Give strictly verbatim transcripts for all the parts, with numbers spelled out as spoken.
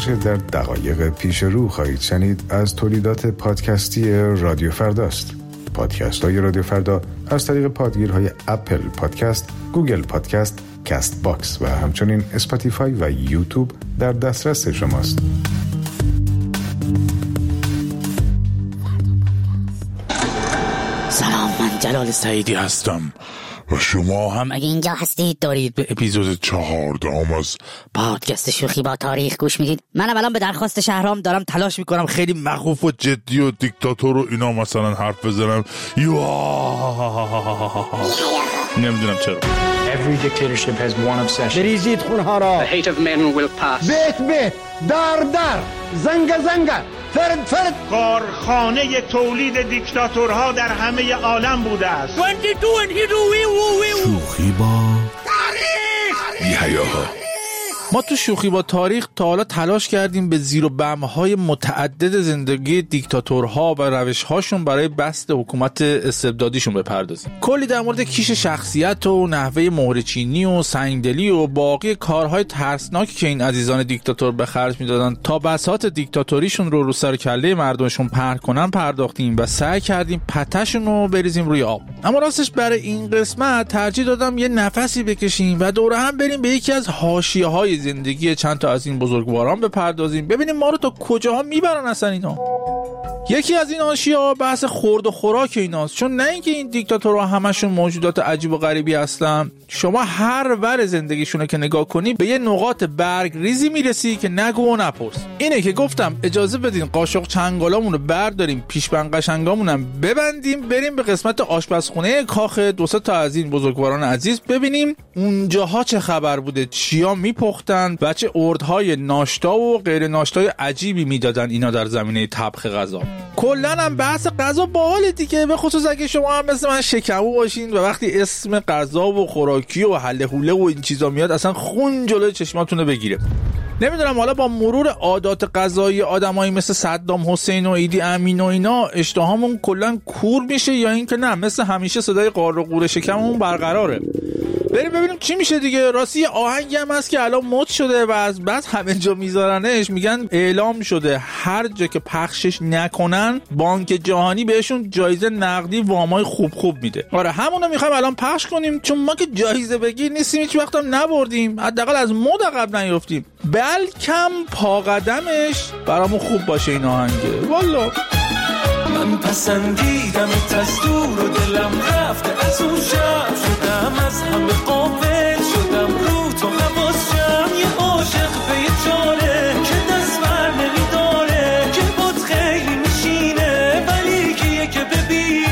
آنچه در دقایق پیش رو خواهید شنید از تولیدات پادکستی رادیو فرداست. پادکست های رادیو فردا از طریق پادگیرهای اپل پادکست، گوگل پادکست، کست باکس و همچنین اسپاتیفای و یوتیوب در دسترس شماست. سلام، من جلال سعیدی هستم و شما هم اگه اینجا هستید دارید به اپیزود چهاردهم از پادکست شوخی با تاریخ گوش میدید. منم الان به درخواست شهرام دارم تلاش میکنم خیلی مخوف و جدی و دیکتاتور و اینا مثلا حرف بزنم. نمیدونم چرا. Every dictatorship has one obsession. بریزید خونها را. The hate of men will pass. بیت بیت، دار دار، زنگ زنگ، فرد فرد. کارخانه تولید دیکتاتورها در همه عالم بوده است. شوخی با تاریخ. یحیاها. ما تو شوخی با تاریخ تا حالا تلاش کردیم به زیر و بم‌های متعدد زندگی دیکتاتورها و روش‌هاشون برای بسط حکومت استبدادیشون بپردازیم. کلی در مورد کیش شخصیت و نحوه مهره‌چینی و سنگدلی و باقی کارهای ترسناکی که این عزیزان دیکتاتور به خرج می‌دادن تا بساط دیکتاتوریشون رو رو سر کله مردمشون پهن کنن پرداختیم و سعی کردیم پته‌شون رو بریزیم روی آب. اما راستش برای این قسمت ترجیح دادم یه نفسی بکشیم و دوره هم بریم به یکی از حاشیه‌های زندگی چند تا از این بزرگواران بپردازیم، ببینیم ما رو تا کجاها میبرن اصلا اینا. یکی از این حاشیه‌ها بحث خورد و خوراک ایناست، چون نه اینکه این دیکتاتورها همشون موجودات عجیب و غریبی هستن، شما هر ور زندگیشونو که نگاه کنی به یه نقاط برگ ریزی میرسی که نگو و نپرس. اینه که گفتم اجازه بدین قاشق چنگالامونو برداریم، پیشبند قشنگامونم ببندیم، بریم به قسمت آشپزخونه کاخ دو سه تا از این بزرگواران عزیز، ببینیم اونجاها چه خبر بوده، چیا میپختن و چه اردهای ناشتا و غیر ناشتای عجیبی میدادن اینا در زمینه طبخ غذا. کلن هم بحث غذا باحاله دیگه، به خصوص اگه شما هم مثل من شکمو باشین و وقتی اسم غذا و خوراکی و حله حوله و این چیزا میاد اصلا خون جلوی چشماتونو بگیره. نمیدونم حالا با مرور عادات غذایی آدمایی مثل صدام حسین و ایدی امین و اینا اشتهامون کلا کور میشه یا اینکه نه مثل همیشه صدای قار و قور شکممون برقراره. بریم ببینیم چی میشه دیگه. راستی یه آهنگی هم هست که الان مد شده و از بعد همه جا میذارنش، میگن اعلام شده هر جا که پخشش نکنن بانک جهانی بهشون جایزه نقدی وامای خوب خوب میده. آره همونو میخوایم الان پخش کنیم، چون ما که جایزه بگیر نیستیم، هیچ وقت هم نبردیم، حداقل از مد عقب نیافتیم، بلکم پا قدمش برامون خوب باشه این آهنگه. والا من پسندیدم دستور و دلم رفته از اون شب، شدم از همه قابل شدم رو تو حواسم، یه عاشق به یه چاره که دست بر نمیداره، که بود خیلی میشینه ولی کیه که ببینه.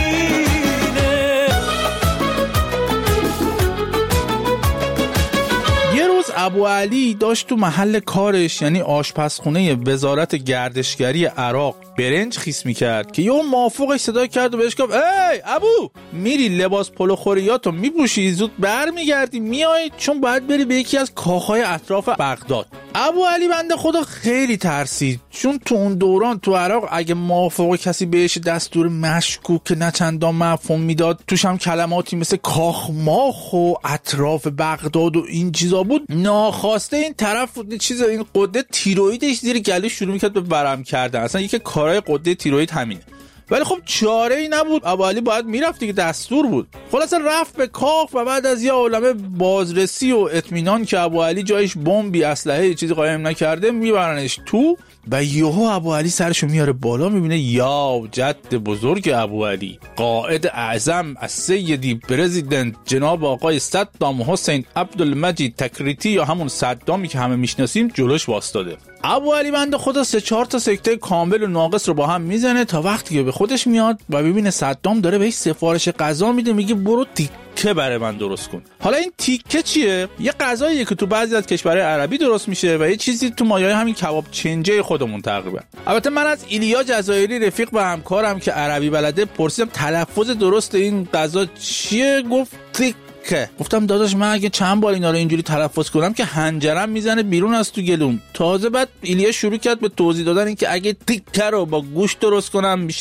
یه روز ابو علی داشت تو محل کارش یعنی آشپزخونه وزارت گردشگری عراق برنج خیس میکرد که یه مافوقش صدا کرد و بهش گفت ای ابو، میری لباس پلو خوریاتو میپوشی زود برمیگردی میای، چون باید بری به یکی از کاخهای اطراف بغداد. ابو علی بنده خدا خیلی ترسید، چون تو اون دوران تو عراق اگه مافوق کسی بهش دستور مشکوک که نه چندان مفهوم میداد، توش هم کلماتی مثل کاخ ماخ و اطراف بغداد و این چیزا بود، ناخواسته این طرف چیز این قده تیرویدش زیر گلوش شروع میکرد به ورم کردن. اصلا یکی کارهای قده تیروید همینه. ولی خب چاره ای نبود، ابو علی باید میرفت دیگه، دستور بود. خلاص رفت به کاخ و بعد از یه عالمه بازرسی و اطمینان که ابو علی جایش بمبی اسلحه چیزی قایم نکرده میبرنش تو و یهو ابو علی سرشو میاره بالا، میبینه یا جد بزرگ ابو علی قائد اعظم از سیدی پرزیدنت جناب آقای صدام حسین عبدالمجید تکریتی یا همون صدامی که همه میشناسیم جلوش واسطاده. ابو علی بنده خدا سه چهار تا سکته کامل و ناقص رو با هم میزنه تا وقتی که به خودش میاد و ببینه صدام داره بهش سفارش غذا میده، میگه برو تیکه برای من درست کن. حالا این تیکه چیه؟ یه غذاییه که تو بعضی از کشورهای عربی درست میشه و یه چیزی تو مایه همین کباب چنجه خودمون تقریبا. البته من از ایلیا جزایری رفیق و همکارم که عربی بلده پرسیدم تلفظ درست این غذا چیه، گفت تیک. گفتم داداش من اگه چند بار اینا رو اینجوری تلفظ کنم که حنجرم میزنه بیرون از تو گلوم. تازه بعد ایلیا شروع کرد به توضیح دادن این که اگه تیکه رو با گوشت درست کنم میشه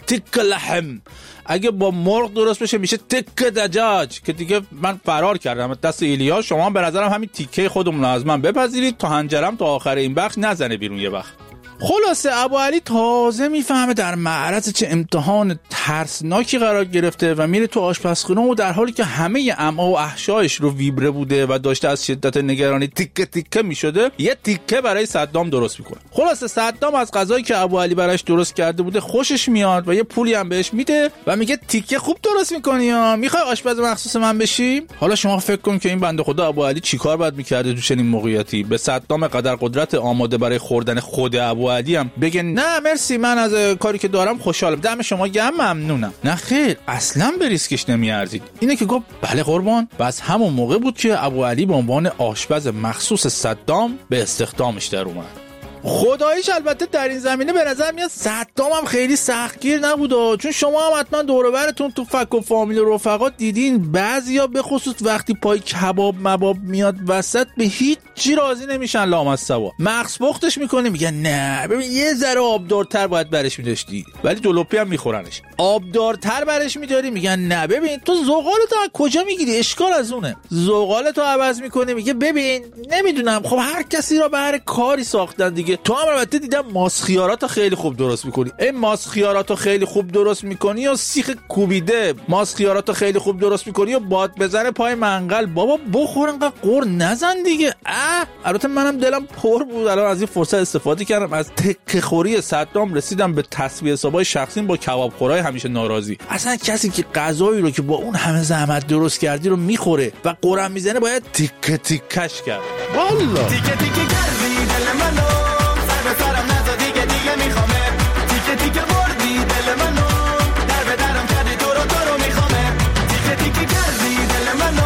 تیک لحم. اگه با مرغ درست بشه میشه تیک دجاج، که دیگه من فرار کردم دست ایلیا. شما به نظرم همین تیکه خودمون از من بپذیرید تا هنجرم تا آخر این بخش نزنه بیرون یه وقت. خلاصه ابوعلی تازه میفهمه در معرض چه امتحان ترسناکی قرار گرفته و میره تو آشپزخونه و در حالی که همه امعا و احشایش رو ویبره بوده و داشته از شدت نگرانی تیکه تیکه میشده، یه تیکه برای صدام درست میکنه. خلاصه صدام از غذایی که ابوعلی براش درست کرده بوده خوشش میاد و یه پولی هم بهش میده و میگه تیکه خوب درست میکنی ها، میخوای آشپز مخصوص من بشی؟ حالا شما فکر کن که این بنده خدا ابوعلی چیکار باید میکرده تو چنین موقعیتی؟ به صدام قدر قدرت آماده برای خوردن خود ابوعلی هم بگه نه مرسی، من از کاری که دارم خوشحالم، دم شما گرم، ممنونم. نه خیر، اصلا به ریسکش نمیارزید. اینه که گفت بله قربان. بس همون موقع بود که ابوعلی به عنوان آشپز مخصوص صدام به استخدامش در اومد. خداییش البته در این زمینه به نظر میاد صدام هم خیلی سختگیر نبوده، چون شما هم حتما دور و برتون تو فک و فامیل و رفقا دیدین بعضیا به خصوص وقتی پای کباب مباب میاد وسط به هیچ چی راضی نمیشن لامصبا. مغز پختش میکنه میگن نه ببین یه ذره آبدارتر باید برش میداشتی، ولی دلوپی هم میخورنش. آبدارتر برش میداری میگن نه ببین تو زغالتو از کجا میگیری، اشکال از اونه. زغالتو عوض میکنه میگه ببین نمیدونم، خب هر کسی را به هر کاری ساختن دیگه. تو هم البته دیدم ماس خیاراتو خیلی خوب درست میکنی. این ماس خیاراتو خیلی خوب درست میکنی و سیخ کوبیده ماس خیاراتو خیلی خوب درست میکنی و باد بزنه پای منقل. بابا بخور انقدر قور نزن دیگه. اه البته منم دلم پر بود الان از این فرصت استفاده کردم، از تکه خوری صدام رسیدم به تسویه حسابای شخصیم با کباب خورای همیشه ناراضی. اصلا کسی که غذایی رو که با اون همه زحمت درست کردی رو میخوره و قرم میزنه باید تیکه تیکش کرد. والله تیکه تیکه کردی دل منو، سر به سرم نزا دیگه دیگه میخوامه. تیکه تیکه بردی دل منو، در به درم کردی تو رو تو رو میخوامه. تیکه تیکه کردی دل منو،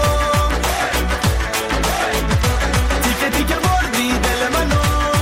تیکه تیکه بردی دل منو.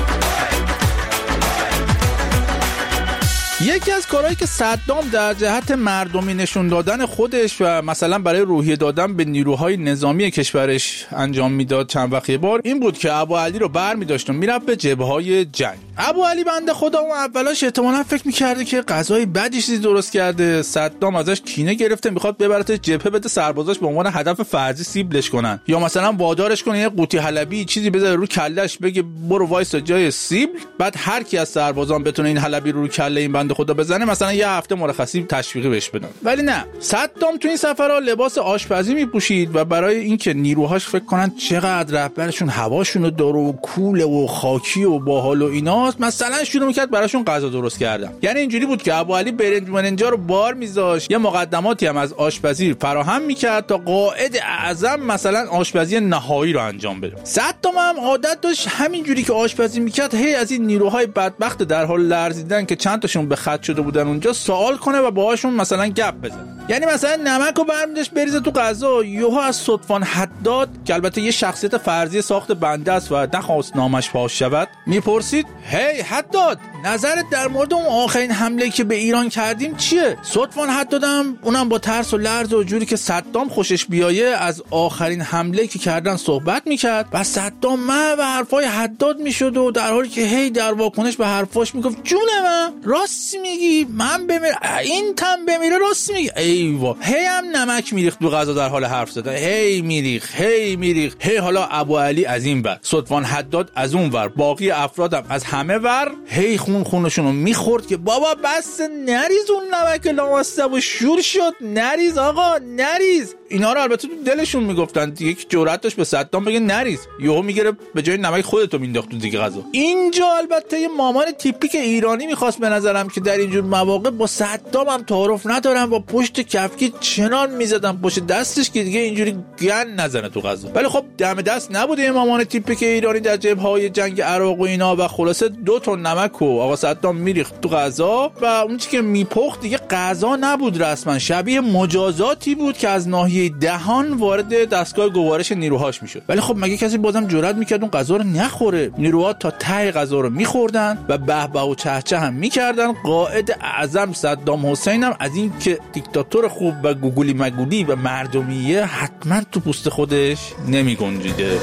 یکی از کارهایی که صدام در جهت مردمی نشون دادن خودش و مثلا برای روحیه دادن به نیروهای نظامی کشورش انجام میداد چند وقت یه بار این بود که ابوعلی رو برمی‌داشت و میرفت به جبهه‌های جنگ. ابوعلی بنده خدا اون اولاش احتمالاً فکر می‌کرده که غذای بدی چیزی درست کرده، صدام ازش کینه گرفته میخواد ببرتش جبهه بده سربازاش به عنوان هدف فرضی سیبلش کنن، یا مثلا وادارش کنه یه قوطی حلبی چیزی بذاره رو کلهش بگه برو وایس جای سیبل، بعد هر کی از سربازان بتونه این حلبی رو رو کله این بنده خدا بزنه مثلا یه هفته مرخصی تشویقی بهش بدن. ولی نه، صدام تو این سفرها لباس آشپزی میپوشید و برای اینکه نیروهاش فکر کنن چقدر رهبرشون هواشونو داره و کوله و خاکی و باحال و ایناست، مثلا شروع میکرد براشون غذا درست کردن. یعنی اینجوری بود که ابوعلی برنج مننجا رو بار میذاشت، یه مقدماتی هم از آشپزی فراهم میکرد تا قائد اعظم مثلا آشپزی نهایی رو انجام بده. صدام هم عادت داشت همینجوری که آشپزی میکرد هی از این نیروهای بدبخت در حال لرزیدن که چند تاشون به خط شده بودن اونجا سوال کنه و باهاشون مثلا گپ بزنه. یعنی مثلا نمکو برمی‌داشت بریزه تو غذا، یهو از صدفان حداد که البته یه شخصیت فرضی ساخت بنده است و نخواست نامش فاش شود میپرسید هی حداد نظرت در مورد اون آخرین حمله که به ایران کردیم چیه؟ صدفان حدادم اونم با ترس و لرز و جوری که صدام خوشش بیایه از آخرین حمله که کردن صحبت میکرد و صدام من به حرفای حداد میشد و در حالی که هی در واکنش به حرفاش میگفت جون من راست میگی، من بمیر این تم بمیره راست میگی. ایوا هی هم نمک میریخت تو غذا در حال حرف زدن، هی میریخ هی میریخ هی. حالا ابوعلی از این ور، صدفان حداد از اون ور، باقی افرادم از همه ور هی خون خونشونو میخورد که بابا بس نریز اون نمک لامصب و شور شد، نریز آقا نریز. اینا رو البته تو دلشون میگفتن، یک جرأت داشت به صدام بگه نریز، یهو میگره به جای نمک خودتو مینداخت تو دیگه غذا. اینجا البته یه مامان تیپیک ایرانی میخواست به نظرم که در اینجور مواقع با صدام هم تعارف ندارم و پشت کفکی چنان میزدم پشت دستش که دیگه اینجوری گن نزنه تو غذا. ولی خب دم دست نبوده یه مامان تیپیک ایرانی در جبهه‌های جنگ عراق و اینا و خلاصه دو تا نمک و آقا صدام میریخت تو غذا و اون چیزی که میپخت دیگه غذا نبود، رسما شبیه مجازاتی بود که از ناحیه دهان وارد دستگاه گوارش نیروهاش میشد. ولی خب مگه کسی بازم جرئت میکرد اون غذا رو نخوره؟ نیروها تا ته غذا رو میخوردن و به به و چهچه هم میکردن. قائد اعظم صدام حسین هم از این که دیکتاتور خوب و گوگولی مگولی و مردمیه حتما تو پوست خودش نمیگنجیده.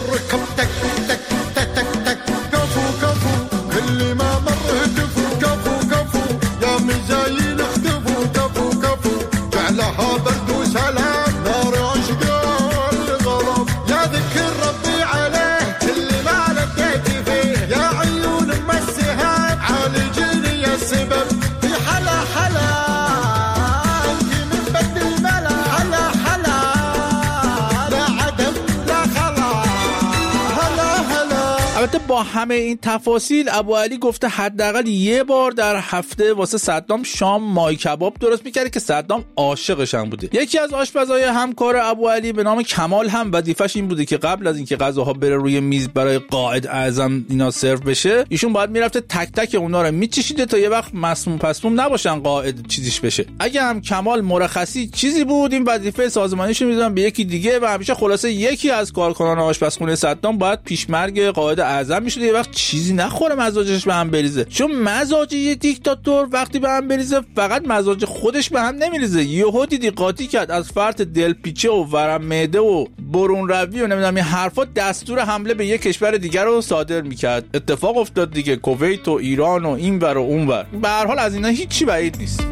با همه این تفاصیل ابوعلی گفته حداقل یه بار در هفته واسه صدام شام مای کباب درست میکرده که صدام عاشقش هم بوده. یکی از آشپزای همکار ابوعلی به نام کمال هم وظیفش این بوده که قبل از اینکه غذاها بره روی میز برای قائد اعظم اینا سرو بشه، ایشون باید میرفته تک تک اونا رو میچشیده تا یه وقت مسموم پسموم نباشن قائد چیزیش بشه. اگه هم کمال مرخصی چیزی بود این وظیفه سازمانیشو میدادن به یکی دیگه و همیشه خلاصه یکی از کارکنان آشپزخونه صدام باید پیشمرگ قائد اعظم میشد یه وقت چیزی نخوره مزاجش به هم بریزه، چون مزاج یه دیکتاتور وقتی به هم بریزه فقط مزاج خودش به هم نمیریزه. یهو دیدی قاطی کرد از فرط دلپیچه و ورم معده و برون روی و نمیدونم این حرفا دستور حمله به یه کشور دیگر رو صادر میکرد. اتفاق افتاد دیگه، کویت و ایران و اینور و اونور. به هر حال از اینا هیچی بعید نیست.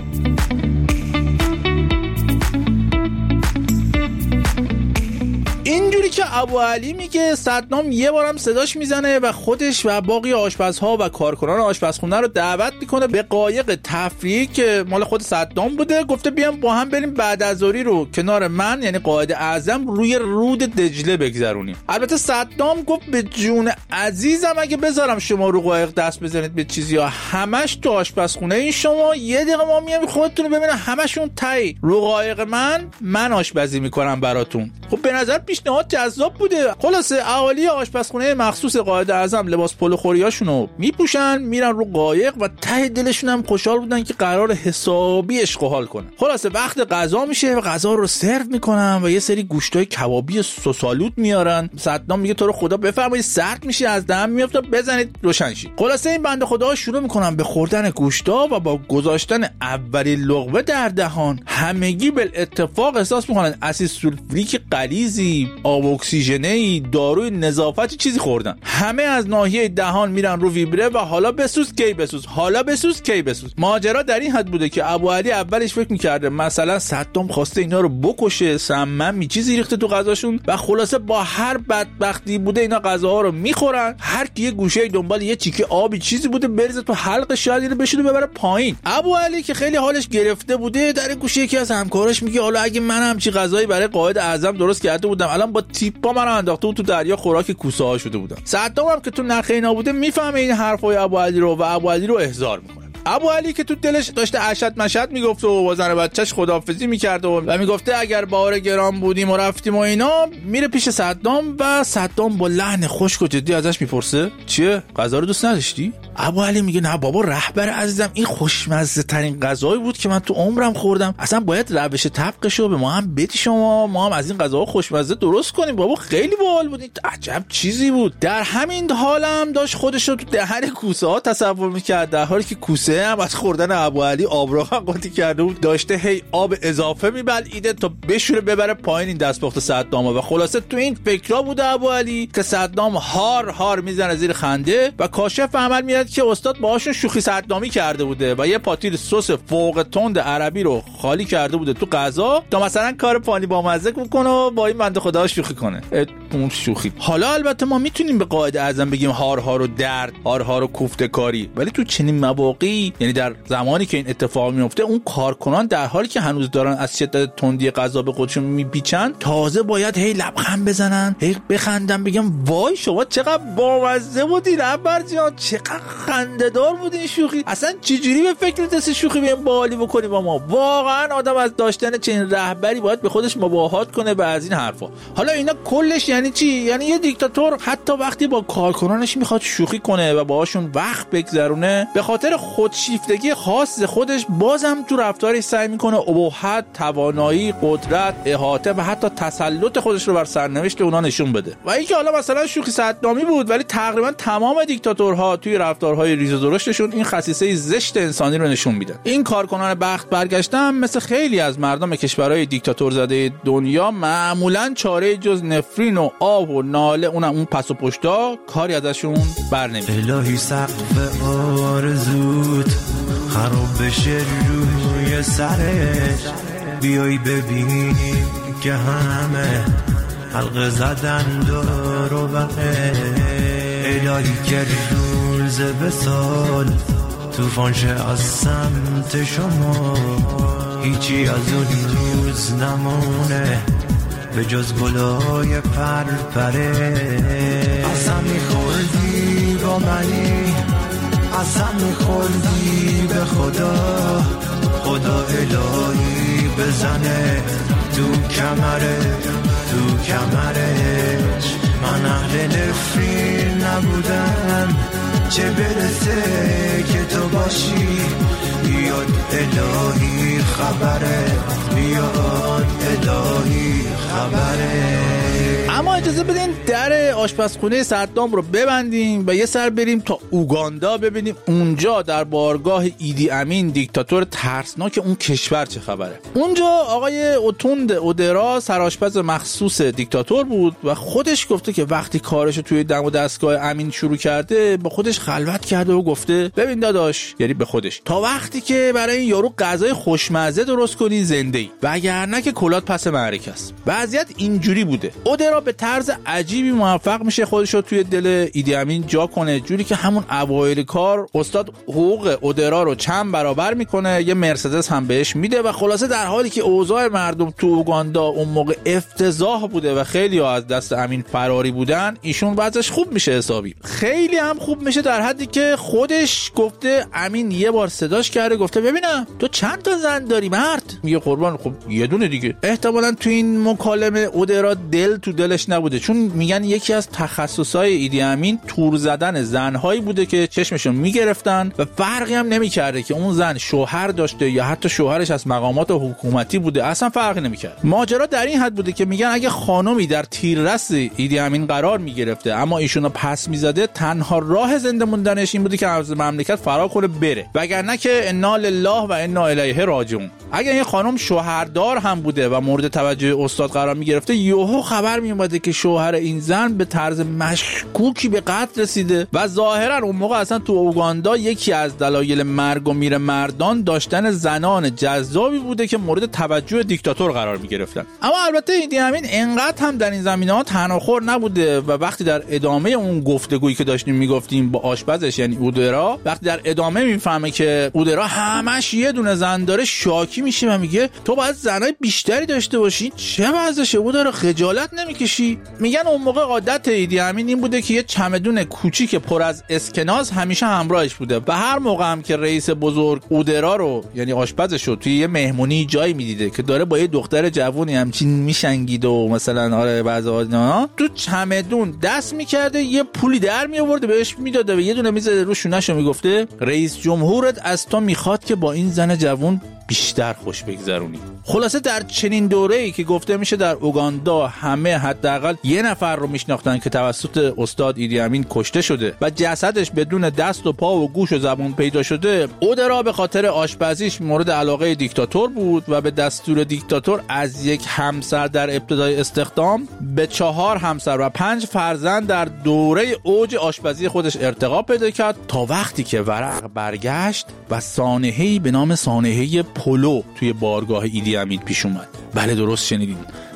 اینجوری که ابوعلی میگه صدام یه بارم صداش میزنه و خودش و باقی آشپزها و کارکنان آشپزخونه رو دعوت میکنه به قایق تفریحی که مال خود صدام بوده. گفته بیام با هم بریم بعد از ظهری رو کنار من یعنی قائد اعظم روی رود دجله بگذرونیم. البته صدام گفت به جون عزیزم اگه بذارم شما رو قایق دست بزنید به چیزی ها همش تو آشپزخونه این شما یه دقیقه ما میام خودتون رو ببینم همشون تایی رو قایق من من آشپزی میکنم براتون. خب به نظر پیشنهاد جذاب بوده. خلاصه اهالی آشپزخونه مخصوص قائد اعظم لباس پلو خوریاشونو میپوشن میرن رو قایق و ته دلشون هم خوشحال بودن که قرار حسابی عشق و حال کنن. خلاصه وقت غذا میشه و غذا رو سرو میکنن و یه سری گوشتای کبابی سوسالوت میارن. صدام میگه تو رو خدا بفرمایید سرد میشه از دم میافته بزنید روشن شید. خلاصه این بنده خدا شروع میکنن به خوردن گوشتا و با گذاشتن اولین لقمه در دهان همگی به اتفاق احساس میکنن اسید سولفوریک غلیظی، آب اکسیژنی، داروی نظافتی چیزی خوردن. همه از ناحیه دهان میرن رو ویبره و حالا بسوز کی بسوز حالا بسوز کی بسوز. ماجرا در این حد بوده که ابوعلی اولش فکر میکرده مثلا صدام خواسته اینا رو بکشه، سممی چیزی ریخته تو غذاشون و خلاصه با هر بدبختی بوده اینا غذاها رو میخورن. هر کی یه گوشه دنبال یه چیکه آبی چیزی بوده بریزه تو حلق شاید اینو بشینه ببره پایین. ابوعلی که خیلی حالش گرفته بوده در گوشه یکی از همکاراش میگه حالا اگه من همچی غذایی برای قائد اعظم درست کرده بودم الان با تیپا منو انداخته بود تو دریا خوراک کوسه ها شده بودم. صدام هم که تو نخ اینا بوده میفهمه این حرفای ابوعلی رو و ابوعلی رو احضار میکنه. ابوعلی که تو دلش داشته اشد مشد میگفت و با زن بچهش خداحافظی میکرد و, و میگفته اگر بار گرام بودیم و رفتیم و اینا، میره پیش صدام و صدام با لحن خشک و جدی ازش میپرسه چیه غذا رو دوست نداشتی؟ ابوعلی میگه نه بابا رهبر عزیزم این خوشمزه ترین غذایی بود که من تو عمرم خوردم، اصلا باید روش طبقشو به ما هم بدی شما ما هم از این غذاها خوشمزه درست کنیم. بابا خیلی باحال بود، این عجب چیزی بود. در همین حالم داشت خودش رو تو دهن کوسه ها تصور میکرد در حالی که کوسه هم از خوردن ابوعلی آبراغ قاطی کرده بود داشته هی آب اضافه میبلعیده تا بشوره ببره پایین این دستپخت صدام و خلاصه تو این فکرا بوده ابوعلی که صدام هار هار میزنه زیر خنده و کاشف عمل میاد که استاد باهاشون شوخی صدامی کرده بوده و یه پاتیل سس فوق تند عربی رو خالی کرده بوده تو غذا تا مثلا کار پانی با مزه کنه و با این بنده خدا شوخی کنه. اون شوخی. حالا البته ما میتونیم به قائد اعظم بگیم هار هار و درد، هار هار و کوفته کاری، ولی تو چنین مواقعی یعنی در زمانی که این اتفاق میفته اون کارکنان در حالی که هنوز دارن از شدت تندی غذا به خودشون میپیچن تازه باید هی لبخند بزنن، هی بخندن، بگم وای شما چقدر بامزه بودی رهبر جان، چقدر خنده‌دار بود این شوخی، اصلا چجوری به فکر دست شوخی بیام باحالی بکنی با ما. واقعا آدم از داشتن چنین رهبری باید به خودش مباهات کنه به از این حرفا. حالا اینا کلش یعنی چی؟ یعنی یه دیکتاتور حتی وقتی با کارکنانش میخواد شوخی کنه و باهاشون وقت بگذرونه به خاطر خودشیفتگی خاص خودش بازم تو رفتارش سعی میکنه ابهت، توانایی، قدرت، احاطه و حتی تسلط خودش رو بر سرنوشت اونا نشون بده. و اینکه حالا مثلا شوخی صدامی بود ولی تقریبا تمام دیکتاتورها توی رفتارهای ریز و درشتشون این خصیصه زشت انسانی رو نشون میدن. این کارکنان بخت برگشتن مثل خیلی از مردم کشورهای دیکتاتور زده دنیا معمولا چاره جز نفرین و آه و ناله اونم اون پس و پشتا کاری ازشون برنمیاد. الهی سقف آرزوت خراب بشه روی سرش، بیایی ببینی که همه حلقه زدن دور و بره. الهی که روز به سال توفان شه از سمت شما، هیچی از اون روز نمونه به جز گلای پر پره. اصلا میخوردی با منی ازم میخوردی به خدا خدا الهی بزنه تو کمره تو کمرش من اهل نفرین نبودم چه برسه که تو باشی بیاد الهی خبره بیاد الهی خبره. اما اجازه بدین در آشپزخونه صدام رو ببندیم و یه سر بریم تا اوگاندا ببینیم اونجا در بارگاه ایدی امین دیکتاتور ترسناک اون کشور چه خبره. اونجا آقای اوتوند اودرا سرآشپز مخصوص دیکتاتور بود و خودش گفته که وقتی کارشو توی دم و دستگاه امین شروع کرده با خودش خلوت کرده و گفته ببین داداش، یعنی به خودش، تا وقتی که برای این یارو غذای خوشمزه درست کنی زنده‌ای، وگرنه که کلات پس معرکه است. وضعیت اینجوری بوده. اودرا به طرز عجیبی موفق میشه خودش رو توی دل ایدی امین جا کنه، جوری که همون اوایل کار استاد حقوق اودرا رو چند برابر میکنه، یه مرسدس هم بهش میده و خلاصه در حالی که اوضاع مردم تو اوگاندا اون موقع افتضاح بوده و خیلی ها از دست امین فراری بودن، ایشون وضعش خوب میشه حسابی. خیلی هم خوب میشه در حدی که خودش گفته امین یه بار صداش کرده گفته ببینم تو چند تا زن داری مرد؟ میگه قربان خب یه دونه دیگه. احتمالاً تو این مکالمه اودرا دل تو دلش نبوده، چون میگن یکی از تخصصهای ایدی امین تور زدن زنهایی بوده که چشمشون میگرفتن و فرقی هم نمیکرده که اون زن شوهر داشته یا حتی شوهرش از مقامات حکومتی بوده، اصلا فرقی نمیکرد. ماجرا در این حد بوده که میگن اگه خانومی در تیررس ایدی امین قرار میگرفته اما ایشونو پس میزده، تنها راه زنده موندنش این بوده که از مملکت فرار کنه بره، وگرنه که انا لله و انا الیه راجعون. اگه این خانم شوهردار هم بوده و مورد توجه استاد قرار میگرفته، یهو خبر میومده که شوهر این زن به طرز مشکوکی به قتل رسیده و ظاهرا اون موقع اصلا تو اوگاندا یکی از دلایل مرگ و میر مردان داشتن زنان جذابی بوده که مورد توجه دیکتاتور قرار میگرفتن. اما البته ایدی امین انقدر هم در این زمینه‌ها تناخور نبوده و وقتی در ادامه اون گفتگویی که داشتیم میگفتیم با آشپزش یعنی اودرا، وقتی در ادامه میفهمه که اودرا همش یه دونه زن داره، شاکی میشه و میگه تو باید زنای بیشتری داشته باشی، چه وضعشه اودرا، خجالت نمیکشی؟ میگن اون موقع عادت ایدی امین این بوده که یه چمدون کوچیک پر از اسکناس همیشه همراهش بوده و هر موقع هم که رئیس بزرگ اودرا رو یعنی آشپزش رو توی یه مهمونی جایی میدیده که داره با یه دختر جوونی همچین میشنگید و مثلا آره بعضا تو چمدون دست میکرده، یه پولی در میآورده بهش میداده و یه دونه میزده رو شونه‌شو میگفته رئیس جمهورت از تو میخواد که با این زن جوون بیشتر خوش بگذرونی. خلاصه در چنین دوره‌ای که گفته میشه در اوگاندا همه حداقل یه نفر رو میشناختن که توسط استاد ایدی امین کشته شده و جسدش بدون دست و پا و گوش و زبون پیدا شده، اودرا به خاطر آشپزیش مورد علاقه دیکتاتور بود و به دستور دیکتاتور از یک همسر در ابتدای استخدام به چهار همسر و پنج فرزند در دوره اوج آشپزی خودش ارتقا پیدا کرد تا وقتی که ورق برگشت و سانحه‌ای به نام سانحه پولو توی بارگاه ایدی امین پیش اومد. بله درست شنیدین،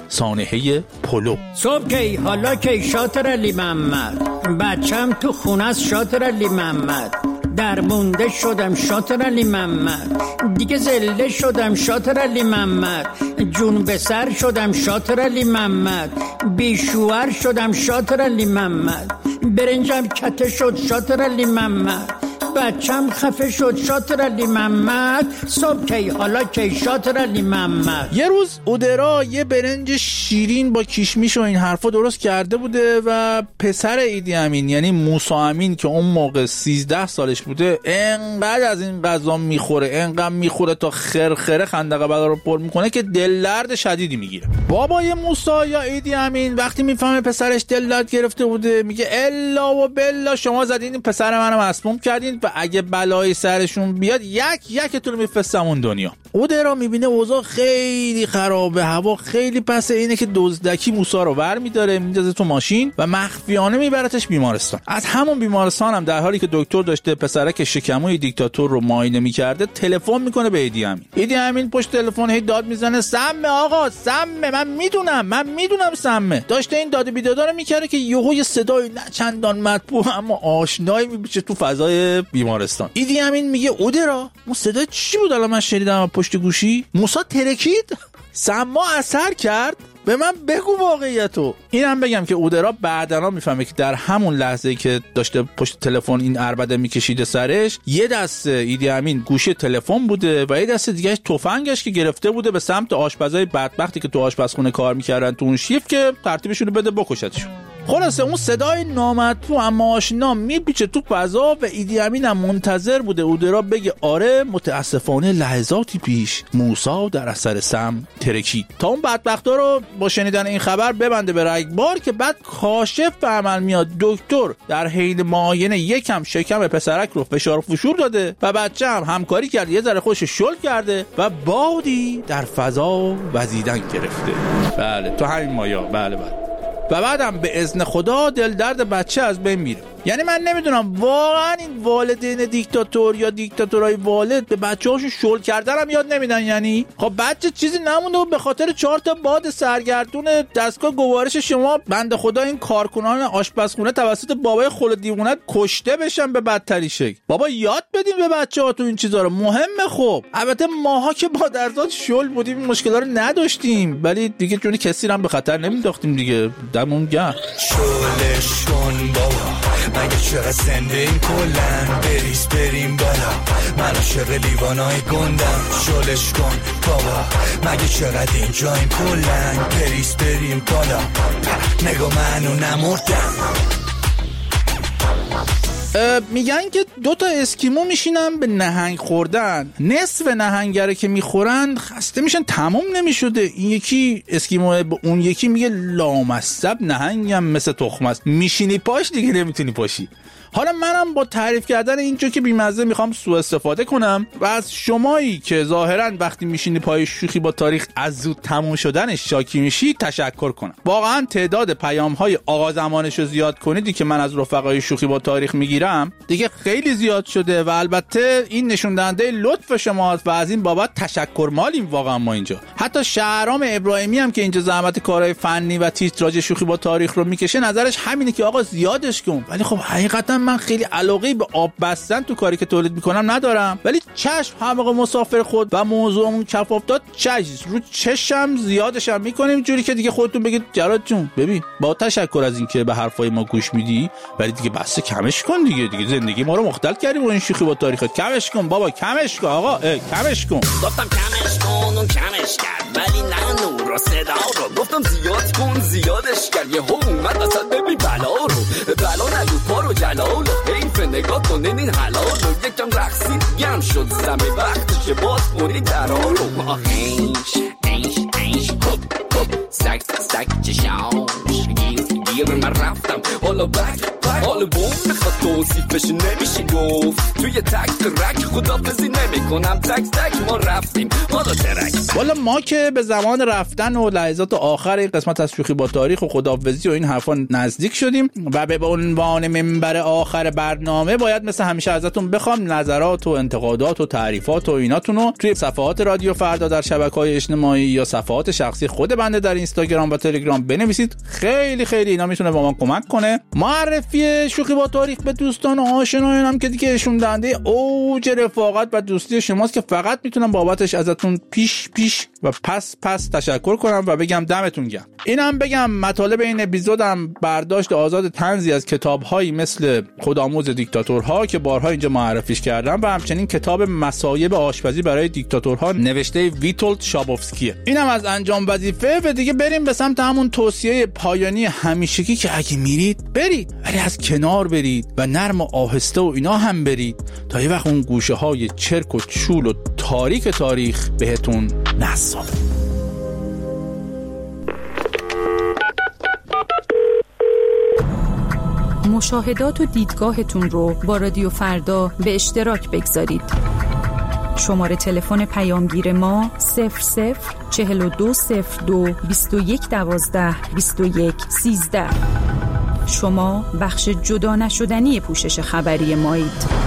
سانحه پولو. صبح کی حالا کی شاطر علی محمد، بچم تو خونه است شاطر علی محمد، در مونده شدم شاطر علی محمد، دیگه زله شدم شاطر علی محمد، جون به سر شدم شاطر علی محمد، بیشوهر شدم شاطر علی محمد، برنجم کته شد شاطر علی محمد، بچم خفه شد شاطر علی محمد، صبح کی حالا کی شاطر علی محمد. یه روز اودرا یه برنج شیرین با کشمیش و این حرفا درست کرده بوده و پسر ایدی امین یعنی موسی امین که اون موقع سیزده سالش بوده انقدر از این غذا میخوره، انقدر میخوره تا خرخره خندقه بدار رو پر میکنه که دل درد شدیدی میگیره. بابای موسی یا ایدی امین وقتی میفهمه پسرش دل درد گرفته بوده میگه الا و بلا شما زدین پسر منو مسموم کردین و اگه بلای سرشون بیاد یک یکتون میفرستم اون دنیا. اودرا میبینه اوضاع خیلی خرابه، هوا خیلی پسه، اینه که دزدکی موسی رو ور میداره میندازه تو ماشین و مخفیانه میبرتش بیمارستان. از همون بیمارستان هم در حالی که دکتر داشته پسرک شکموی دیکتاتور رو معاینه میکرده تلفن میکنه به ایدی امین. ایدی امین پشت تلفن هی داد میزنه سمه آقا سمه، من میدونم من میدونم سمه. داشته این داد بیدادا رو میکرده که یهو یه صدای نه چندان مطبوع اما آشنایی میپیچه تو فضای بیمارستان. ایدی امین میگه اودرا اون صدا چی بود الان من شنیدم پشت گوشی؟ موسی ترکید؟ سما اثر کرد؟ به من بگو واقعیتو. اینم بگم که اودرا بعداً میفهمه که در همون لحظه که داشته پشت تلفن این عربده میکشیده سرش، یه دست ایدی امین گوشه تلفن بوده و یه دست دیگه تفنگش که گرفته بوده به سمت آشپزای بدبختی که تو آشپزخونه کار میکردن تو اون شیفت که ترتیبشون رو بده بکشتشون. خلاصه اون صدای نامطبوع اما آشنا میپیچه تو فضا و ایدی امین هم منتظر بوده اودرا بگه آره متاسفانه لحظاتی پیش موسی در اثر سم ترکید، تا اون بدبختا رو با شنیدن این خبر ببنده به رگبار که بعد کاشف به عمل میاد دکتر در حین معاینه یکم شکم پسرک رو فشار و فشور داده و بچه هم همکاری کرده، یه ذره خوش شل کرده و بادی در فضا وزیدن گرفته. بله تو همین مایا. بله بله. و بعدم به اذن خدا دل درد بچه از بین میره. یعنی من نمیدونم واقعا این والدین دیکتاتور یا دیکتاتورای والد به بچه‌هاشون شل کردن هم یاد نمیدن. یعنی خب بچه چیزی نمونده و به خاطر چهار تا باد سرگردون دستگاه گوارش شما بنده خدا این کارکنان آشپزخونه توسط بابای خل دیوونه کشته بشن به بدترین شکل. بابا یاد بدین به بچه‌هاتون این چیزا رو، مهمه. خب البته ماها که با درزاد شل بودیم این مشکلا رو نداشتیم، ولی دیگه جون کسی رو هم به خطر نمینداختیم دیگه. دمون گرم. شلش کن بابا مگه چرا زنده این کلن، بریز بریم بالا من عاشق لیوانای گندم. شلش کن بابا مگه چقدر اینجا این کلن، بریز بریم بالا نگو منو نمردم. میگن که دوتا اسکیمو میشینن به نهنگ خوردن، نصف نهنگره که میخورن خسته میشن تمام نمیشده. این یکی اسکیمو به اون یکی میگه لامصب نهنگم مثل تخم است، میشینی پاش دیگه نمیتونی پاشی. حالا منم با تعریف کردن اینجا که بیمزه میخوام سوء استفاده کنم و از شمایی که ظاهرا وقتی میشینی پای شوخی با تاریخ از زود تموم شدنش شاکی میشی تشکر کنم. واقعا تعداد پیام‌های آقا زمانشو زیاد کنیدی که من از رفقای شوخی با تاریخ میگیرم دیگه خیلی زیاد شده و البته این نشون دهنده لطف شماست و از این بابت تشکر مالیم واقعا ما اینجا. حتی شهرام ابراهیمی هم که اینجا زحمت کارهای فنی و تیتراژ شوخی با تاریخ رو میکشه نظرش همینه که آقا زیادش کن، ولی خب حقیقتا من خیلی علاقه به آب بستن تو کاری که تولید میکنم ندارم، ولی چشم هم موقع مسافر خود و موضوعمون کف افتاد چشم رو چشم زیادش هم میکنیم جوری که دیگه خودتون بگید جراد جون ببین با تشکر از اینکه به حرفای ما گوش میدی ولی دیگه بس کمش کن دیگه دیگه زندگی ما رو مختل کردی با این شوخی با تاریخت. کمش کن بابا کمش کن آقا کمش کن. گفتم کمش کن اون کمش کرد ولی نه نور و صدا رو. گفتم زیاد کن زیادش کرد یه هم اومد اصلا ببین بلا رو بلا نگو پا رو جلال حیف نگاه کنین این حلال رو. یکم رقصید گم شد زمه وقتی که باز کنی درا رو. ما اینش اینش اینش هپ هپ سک سک چشاش گیر گیر من رفتم حالا بک بک حالا بوم میخواد توصیفش نمیشه گفت توی تک ترک خدافزی نمی کنم تک تک ما رفتیم حالا ترک. والا ما که به زمان رفتن و لحظات آخر این قسمت از شوخی با تاریخ و خدافزی و این حرفا نزدیک شدیم و به عنوان منبر آخر برنامه باید مثل همیشه ازتون بخوام نظرات و انتقادات و تعریفات و ایناتون رو توی صفحات رادیو فردا در شبکه‌های اجتماعی یا صفحات شخصی خود بنده در اینستاگرام و تلگرام بنویسید. خیلی خیلی اینا میتونه با ما کمک کنه. معرفی شوخی با تاریخ به دوستان و آشنایان هم که دیگه نشون دهنده اوج رفاقت و دوستی شماست که فقط میتونم بابتش ازتون پیش پیش و پس پس تشکر کنم و بگم دمتون گرم. اینم بگم مطالب این اپیزودم برداشت آزاد طنزی از کتاب‌هایی مثل خودآموز دیکتاتورها که بارها اینجا معرفیش کردم و همچنین کتاب مصایب آشپزی برای دیکتاتورها نوشته ویتولد شابوفسکیه. اینم از انجام وظیفه و دیگه بریم به سمت همون توصیه پایانی همیشگی که اگه میرید برید ولی از کنار برید و نرم و آهسته و اینا هم برید تا یه وقت اون گوشه های چرک و چول و تاریک تاریخ بهتون نصاب. مشاهدات و دیدگاهتون رو با رادیو فردا به اشتراک بگذارید. شماره تلفن پیامگیر ما صفر صفر چهل و دو صفر دو بیست و یک دوازده بیست و یک سیزده. شما بخش جدا نشدنی پوشش خبری مایید.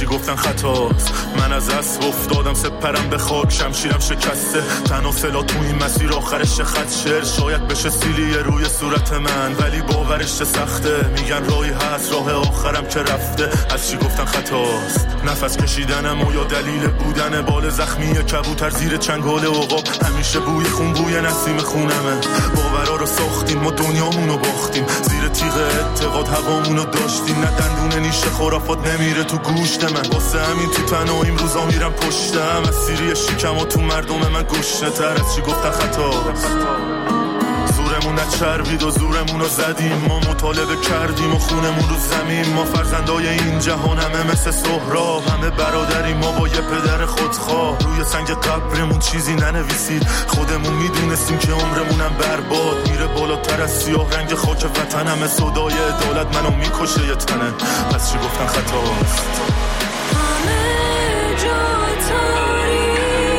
هرچی گفتن خطاست. من از اسب افتادم سپرم به خاک، شمشیرم شکسته، تن و سلا تو این مسیر آخرش خط شعر شاید بشه سیلیه روی صورت من، ولی باورش سخته. میگن راهی هست راه آخرم که رفته. از چی گفتن خطاست، نفس کشیدنم و یا دلیل بودن بال زخمی کبوتر زیر چنگال عقاب. همیشه بوی خون بوی نسیم خونمه. باورا رو ساختیم ما دنیامونو باختیم، زیر تیغ اعتقاد هوامونو داشتیم. نه دندون نیشه خرافات نمیره تو گوشت من، واسه همین تو تنهاییم روزا میرم پشتم. از سیری شکم و تو مردم من گشنه تر. از چی گفتن خطاست، زورمون نچربید و زورمون رو زدیم. ما مطالبه کردیم و خونمون رو زمین. ما فرزندای این جهان همه مثل سهراب، همه برادریم ما با یه پدر خودخواه. روی سنگ قبرمون چیزی ننویسید، خودمون میدونستیم که عمرمونم برباد میره بالاتر از سیاه رنگ خاک وطن. همه صدای عدالت منو میکشه یه تنه. پس چی گفتن خطاست، همه جا تاریک،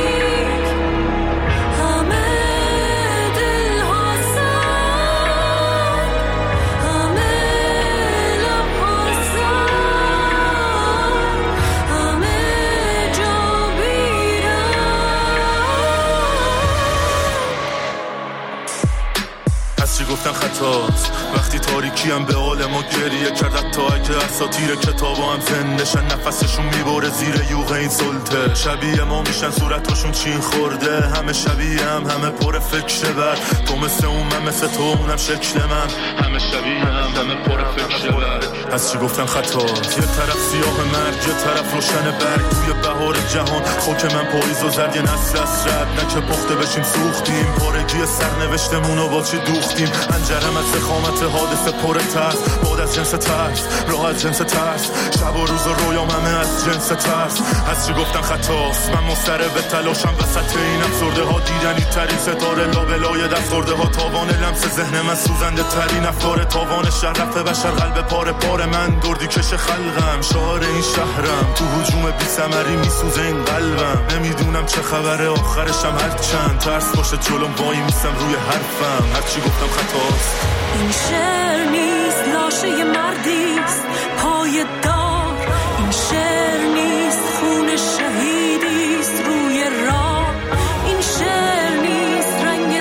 گفتن خطاست. وقتی تاریکی هم به حال ما گریه کرد، تا اگه اساطیر کتابا هم زندشن، نفسشون میبره زیر یوغ این سلطه. شبیه ما میشن صورتاشون چین خورده، همه شبیه هم همه پر فکر بر. تو مثل اون من مثل تو اونم شکل من، همه شبیه هم همه پر فکر بر. پس چی گفتن خطاست، یه طرف سیاه مرگ یه طرف روشن برگ. توی بهار جهان خاک من پاییز و زرگ نسل اسرد، نه که پخته بشیم سوختیم. پارگی سرنوشتمونو با چی دوختیم. انجرم از زخامت حادثه پر ترس، باد از جنس ترس، راه از جنس ترس. شب و روز و رویام همه از جنس ترس. از چی گفتن خطاست، من مضطرب به تلاشم وسط این افسرده ها. دیدنی ترین ستاره لابلای دست خورده ها. تاوان لمس ذهن من سوزنده ترین افکار. تاوان شرف بشر قلب پاره پاره من. دردی کش خلقم شعار این شهرم، تو هجوم بی ثمری میسوزه این قلبم. نمیدونم چه خبره آخرشم، هر چند ترس باشه جلوم وای میسم روی حرفم. هر چی گفتم خطاست، این شعر نیست لاشه مردیست پای دار. این شعر نیست خون شهیدیست روی راه. این شعر نیست رنگ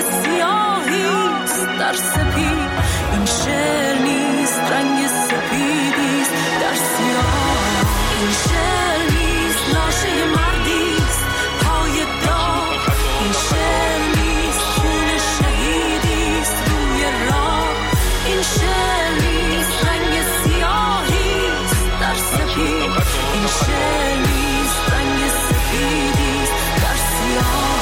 سیاهیست در سپید. این شعر نیست رنگ سپیدیست در سیاه. این شعر نیست لاشه مردیست پای دار. این شعر نیست خون شهیدیست روی راه. این شعر نیست رنگ سیاهیست در سپید. این شعر نیست رنگ سپیدیست در سیاه.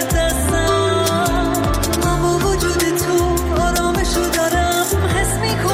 من با وجود تو آرامشو دارم، حس میکنم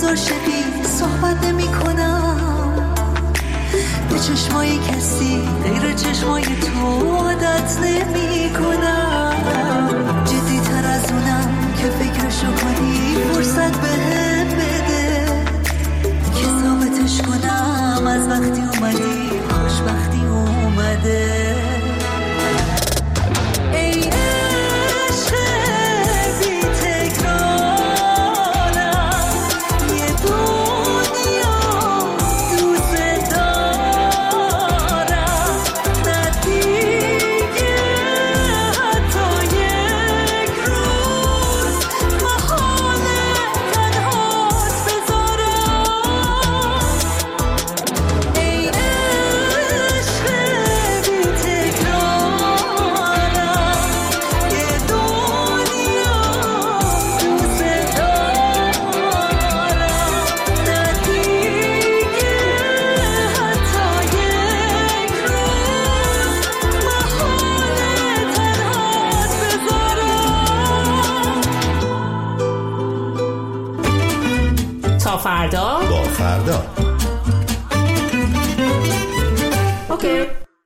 عاشقی صحبت نمی کنم، به چشمای کسی غیر چشمای تو عادت نمی کنم. جدی تر از اونم که فکرشو کنی فرصت بهم بده که ثابتش کنم از وقتی اومدی خوشبختی اومده. فردا با فردا. اوکی.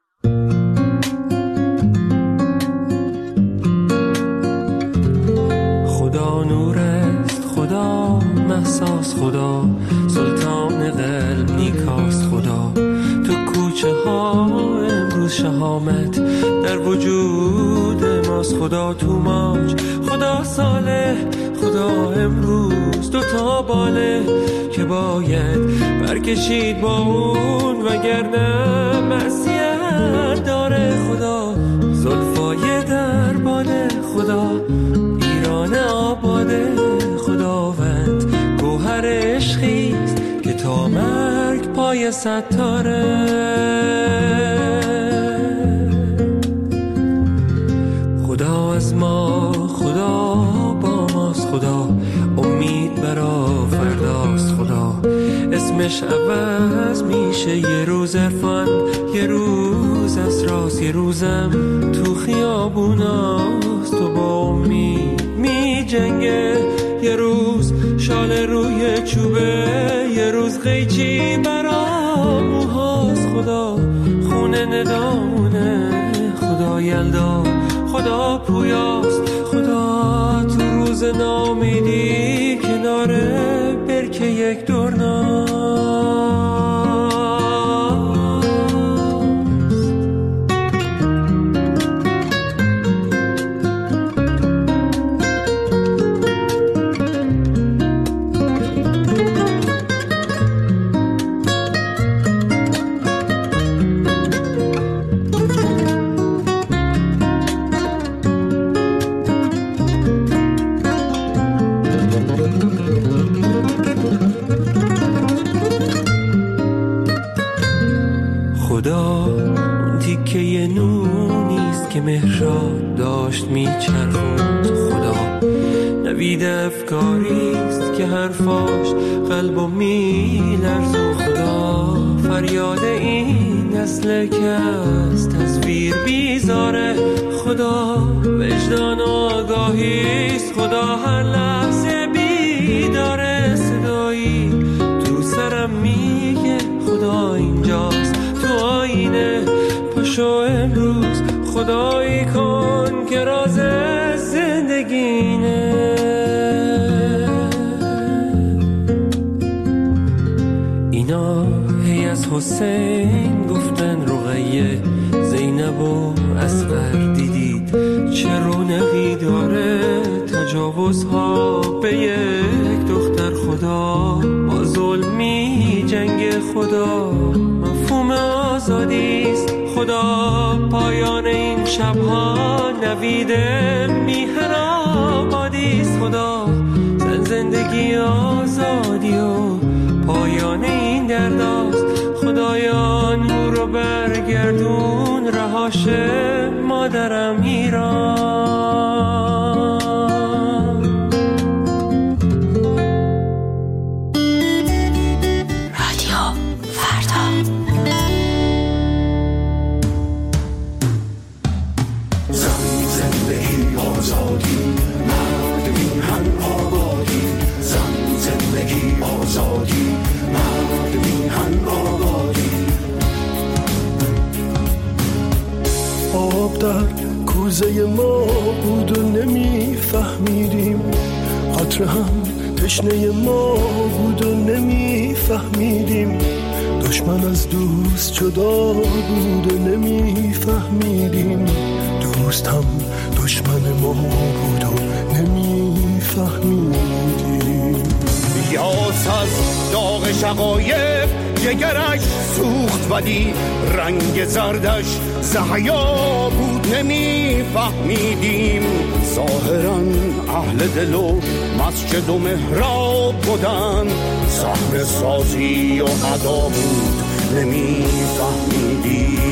خدا نور است، خدا محساس، خدا سلطان قلب نیکاست، خدا تو کوچه ها امروز شهامت در وجود ماست، خدا تو موج، خدا صالح، خدا امروز دو تا باله که باید برکشید با اون وگرنه معصیت داره. خدا زلفای دربانه، خدا ایران آباده، خداوند گوهر عشقیست که تا مرگ پای ستاره. خدا از ما، خدا با ماست، خدا امید برا فرداست، خدا اسمش عوض میشه، یه روز عرفان، یه روز اسراس، یه روزم تو خیابوناست، تو با امید می جنگه، یه روز شال روی چوبه، یه روز قیچی برا موهاست، خدا خونه ندامونه، خدا یلدا، خدا پویاست، خدا تو روز نامیدی کناره برکه یک دورناست. مهرشاد داشت میچرخوند، خدا نوید افکاریست که حرفاش قلبو میلرزون، خدا فریاد این نسل که از تصویر بیزاره، خدا وجدان و آگاهیست، خدا هر لحظه بیداره، صدایی تو سرم میگه خدا اینجاست تو آینه، پاشو امروز خدایی کن که راز زندگینه. اینا هی از حسین گفتن رقیه، زینب و اصغر دیدید چه رونقی داره، تجاوزها به یک دختر، خدا با ظلمی جنگ، خدا مفهوم آزادیست، خدا پایان این شبها نوید میهن آبادیست، خدا زن زندگی آزادی و پایان این درداست، خدایا نور رو برگردون رهاش مادرم ایران. روزه ما بود و نمیفهمیدیم، خاطر هم تشنه ما بود و نمیفهمیدیم، دشمن از دوست جدا بود و نمیفهمیدیم، دوست هم دشمن ما بود و نمیفهمیدیم. یاس از داغ شقایق جگرش سوخت ولی رنگ زردش زحیا بود نمیفهمیدیم، ظاهراً اهل دل و مسجد و محراب بودن، صحنه سازی و ادا بود نمیفهمیدیم.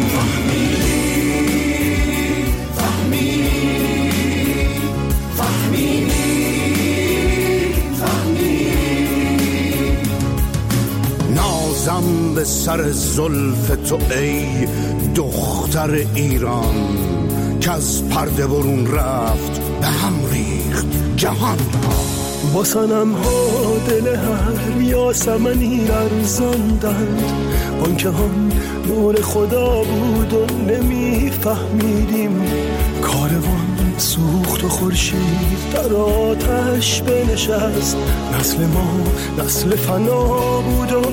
نازم به سر زلف تو ای دختر ایران، که از پرده برون رفت به هم ریخت جهان ها. با صنم ها دل هر یاسمنی لرزاندند، بانکه هم نور خدا بود و نمیفهمیدیم، کاروان سوخت و خورشید در آتش بنشست، نسل ما نسل فنا بود و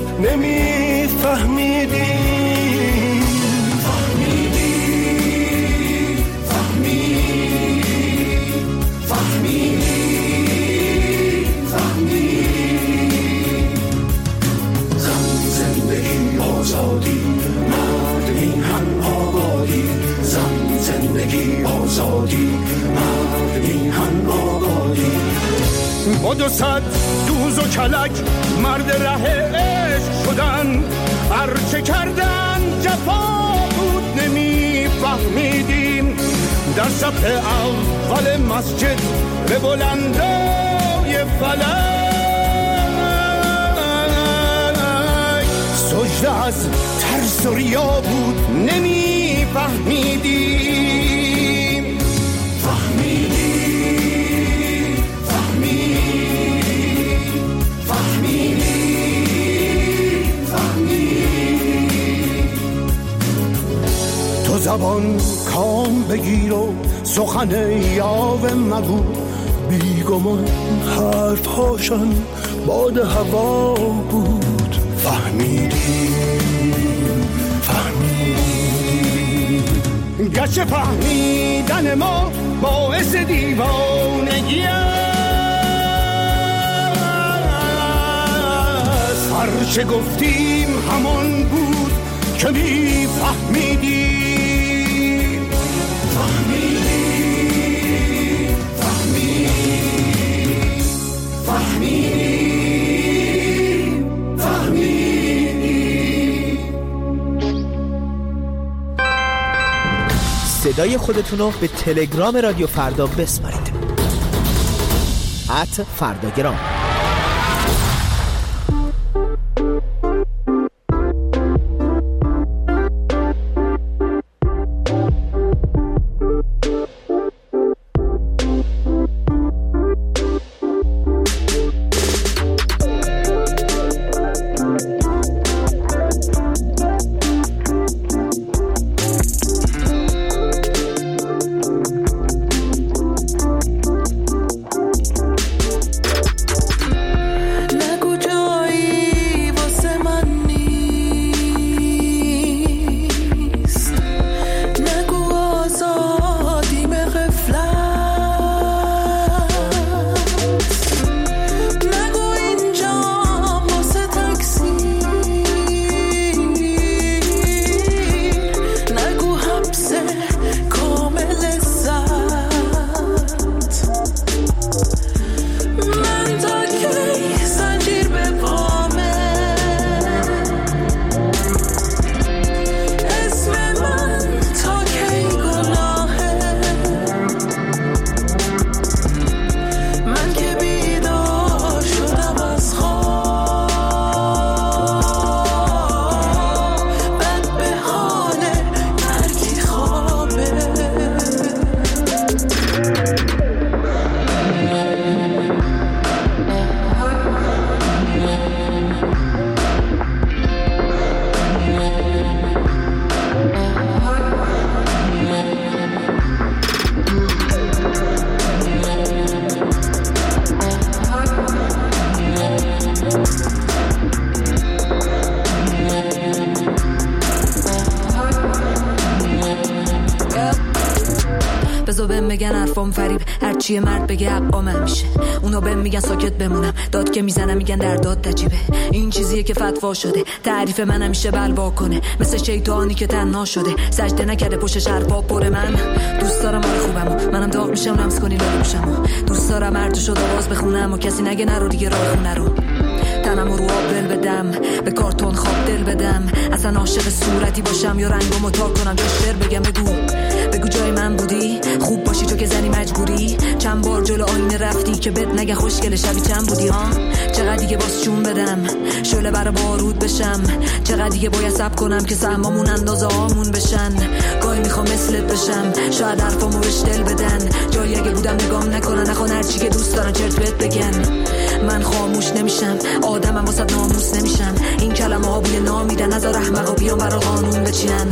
نمیفهمیدیم. فهمیدیم فهمیدیم فهمیدیم فهمیدیم زن زندگی آزادی، مرد میهن آبادی، زن زندگی آزادی، مرد میهن آبادی. با دو صد دوز و کلک مرد ره عشق شدن، هرچه کردن جفا بود نمیفهمیدیم، در صف اول مسجد به بلندای فلک، سجده از ترس و ریا بود نمیفهمیدیم. فهمیدیم فهمیدیم فهمیدیم فهمیدیم. تو زبان کام بگیر و سخن یاوه مگو، بیگمان حرف هاشن باد هوا بود. فهمیدیم فهمیدیم گشت فهمیدن ما باعث دیوانگی است، هرچه گفتیم همان بود که می فهمیدیم. فهمیدیم فهمیدیم فهمیدیم فهمیدیم. صدای خودتون رو به تلگرام رادیو فردا بسپارید. ات فرداگرام. حرفام فریب، هرچی مرد بگه حقام میشه. اونا بهم میگن ساکت بمونم، داد که میزنم میگن در داد نجیبه. این چیزیه که فتوا شده، تعریف من همیشه بلوا کنه، مثل شیطانی که تنها شده، سجده نکرده پشت حرفا پر من. دوست دارم حال خوبمو، منم داغ میشم لمس کنی لالو بشمو. دوست دارم هر شد آواز بخونم و کسی نگه نرو دیگه راه خونه رو. تنم رو آب دل بدم، به کارتون خواب دل بدم، اصلا عاشق صورتی باشم یا رنگو متا کنم، جا شعر بگم. بگو بگو جای من بودی، خوب باشی تو که زنی مجبوری. چند بار جلو آینه رفتی که بد نگه خوشگل شبی چند بودی ها. چقدر دیگه باز جون بدم، شعله بر بارود بشم. چقدر دیگه باید صبر کنم که سهمامون اندازه هامون بشن. گاهی میخوام مثلت بشم، شاید حرفامو بهش دل بدن. جایی اگه بودم نگام نکنن، نخوان هرچی که دوست دارن چرت بهت بگن. من خاموش نمیشم، آدمم واسه ناموس نمیشم. این کلمه ها بوی نامیدن، نذار احمقا بیان برا قانون بچینن.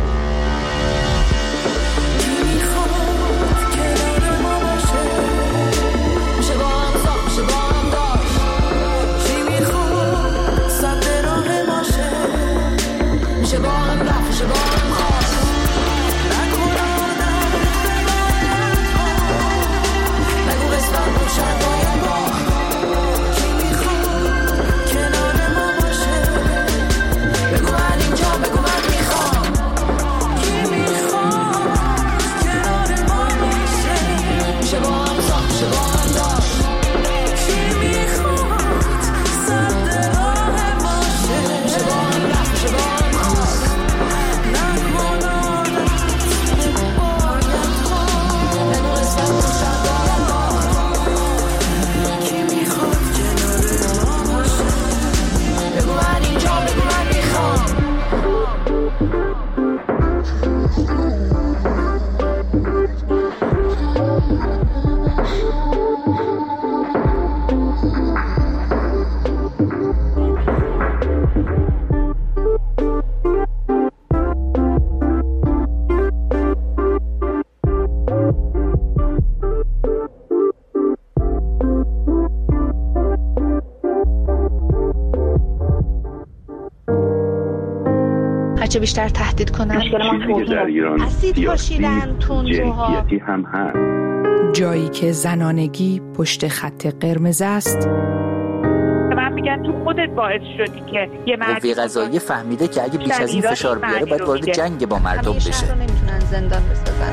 هرچه بیشتر تهدید کنن چیزی که در ایران سیاسی جنسیتی هم هست. جایی که زنانگی پشت خط قرمز است. من میگن تو خودت باعث شدی که یه مردی قوه قضاییه فهمیده که اگه بیش از این فشار بیاره باید وارد جنگ با مردم بشه. همیشه نمیتونن زندان بسازن.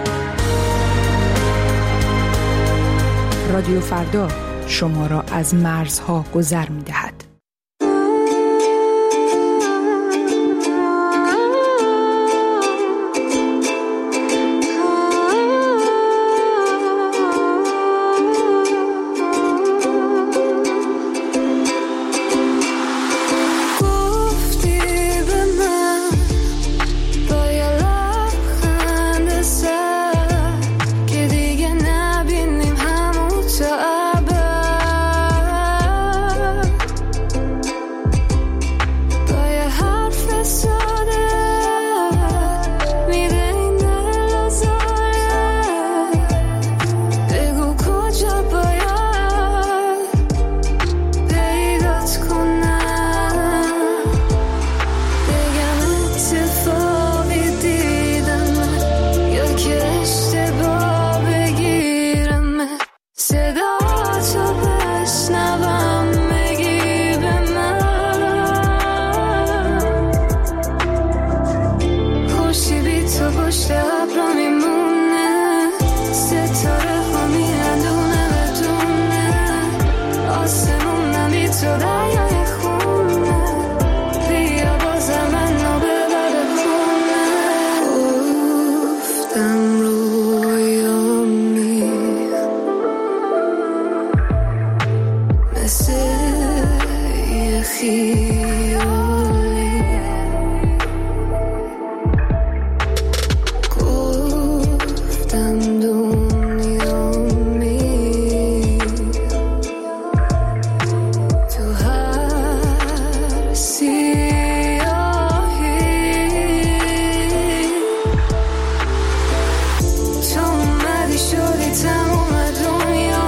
رادیو فردا شما را از مرزها گذر می‌دهد.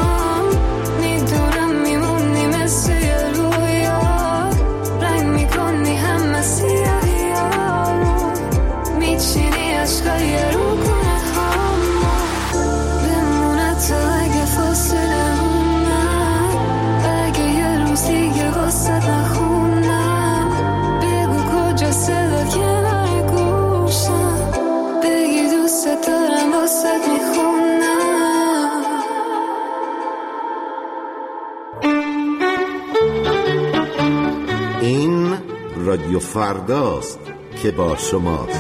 میدونم میمونی مثل یه رویا، رنگ میکنی این رادیو فرداست که با شماست.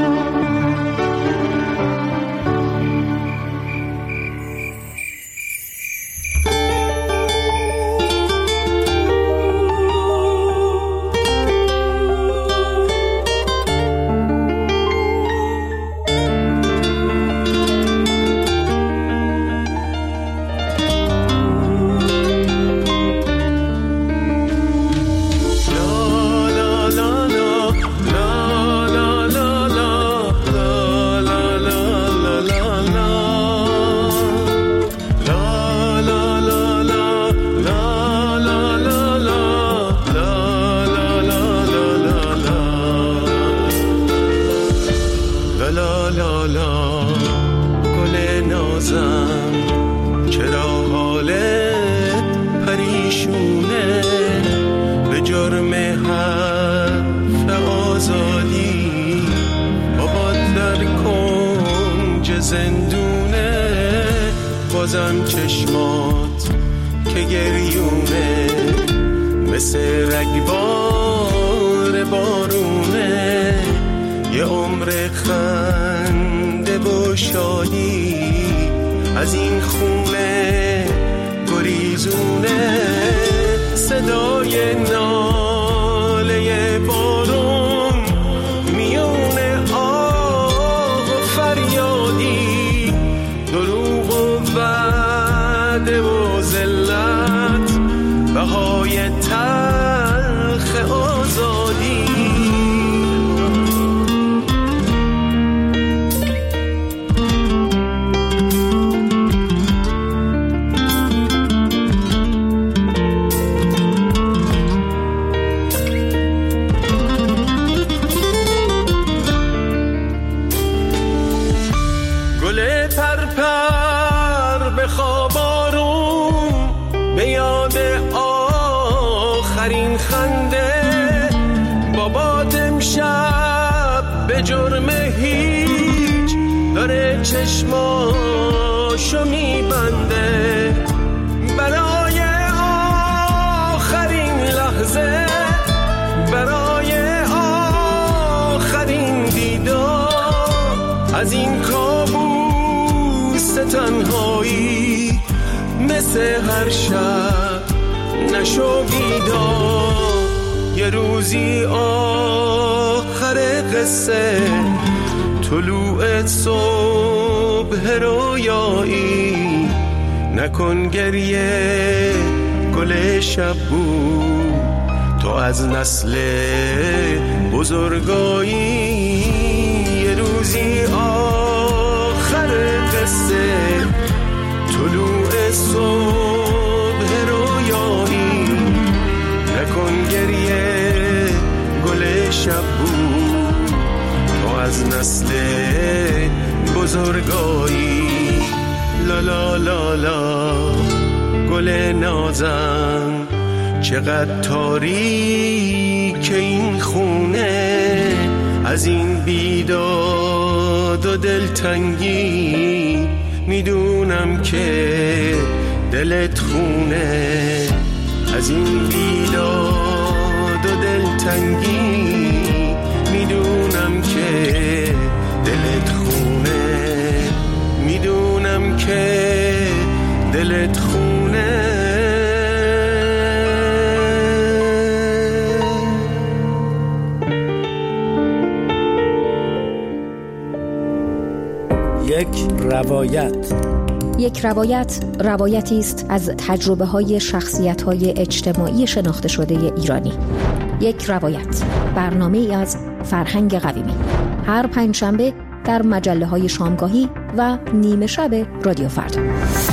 بازم چشمات که گریونه مثل رگبار بارونه، یه عمر خنده و شادی از این خونه گریزونه، صدای ناله بارون میونه آه و فریادی، دروغ و وعده و ذلت، بهای تلخ آزادی. جرم هیچ داره چشماشو میبنده، برای آخرین لحظه، برای آخرین دیدار از این کابوس تنهایی، مثل هر شب نشو بیدار. یه روزی آخر قصه، طلوع صبح رویایی، نکن گریه گل شب بود، تو از نسل بزرگایی. یه روزی آخر قصه، طلوع صبح رویایی، نکن گریه گل شب بود، تو از نسل بزرگایی. لا لا لا لا گل نازم، چقدر تاریک این خونه، از این بیداد و دلتنگی میدونم که دلت خونه، از این بیداد و دلتنگی میدونم که دلت خونه، میدونم که دلت خونه. یک روایت. یک روایت روایتی است از تجربه‌های شخصیت‌های اجتماعی شناخته شده ایرانی. یک روایت، برنامه‌ای از فرهنگ قویمی، هر پنجشنبه در مجله‌های شامگاهی و نیمه شب رادیو فردا.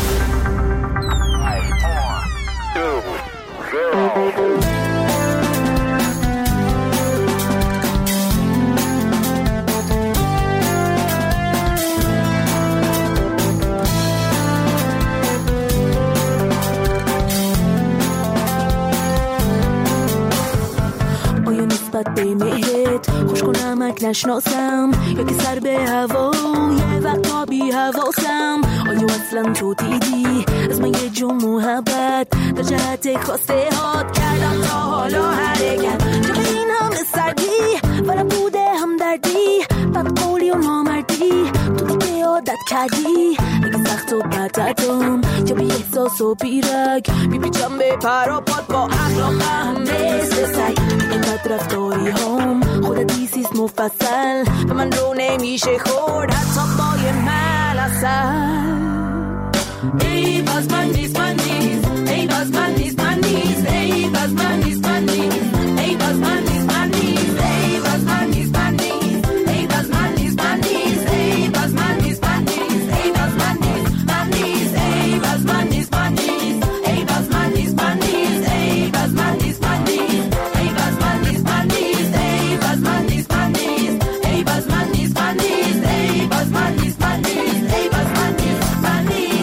به مهرت خوش کنمک نشناسم، یا که سر به هوا یه وقتا بی حواسم. آیا اصلا تو دیدی از من یه جو محبت در جهت خواسته هات کردم تا حالا حرکت جو به این همه سردی ولی بوده هم دردی بد قولی و نامردی تو دیگه عادت کردی اگه سخت و بدتم یا بی احساس و بیرک میپیچم به پر و پاد با اخلاق هم مثل سگ اینقدر رفتاری هم خودت دیسیست مفصل و من رو نمیشه خورد حتی با یه ملسل ای باز من نیست من نیست ای باز من نیست من نیست ای باز من نیست من نیست ای باز من نیست من نیست ای باز من نیست من نیست ای باز من نیست من نیست ای باز من نیست من نیست ای باز من نیست من نیست ای باز من نیست من نیست ای باز من نیست من نیست ای باز من نیست من نیست ای باز من نیست من نیست ای باز من نیست من نیست ای باز من نیست من نیست ای باز من نیست من نیست ای باز من نیست من نیست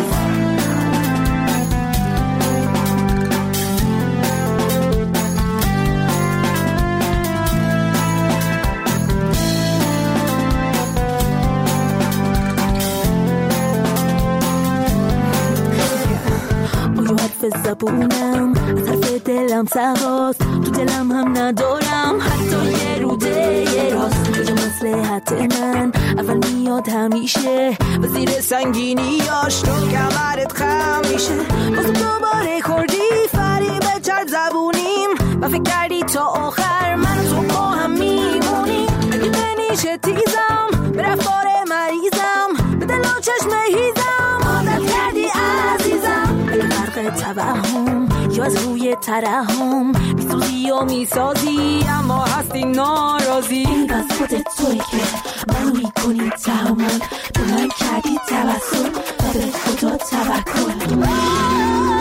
زبونم از حرف دلم سواست تو دلم هم ندارم حتی یه روده یه راست کجا مصلحت من اول میاد همیشه و زیر سنگینیاش تو کمرت خم میشه بازم دوباره خوردی فریب چرد زبونیم و فکر کردی تا آخر من تو با هم میمونی اگه بنیشه تیزم به رفتار مریضم به دل و چشم هیزم عادت کردی عزیزم فرق توهم یا از روی ترحم میسوزی و میسازی اما هستی ناراضی از خودت توی که منو میکنی تحمل به من کردی توسل و به خدا توکل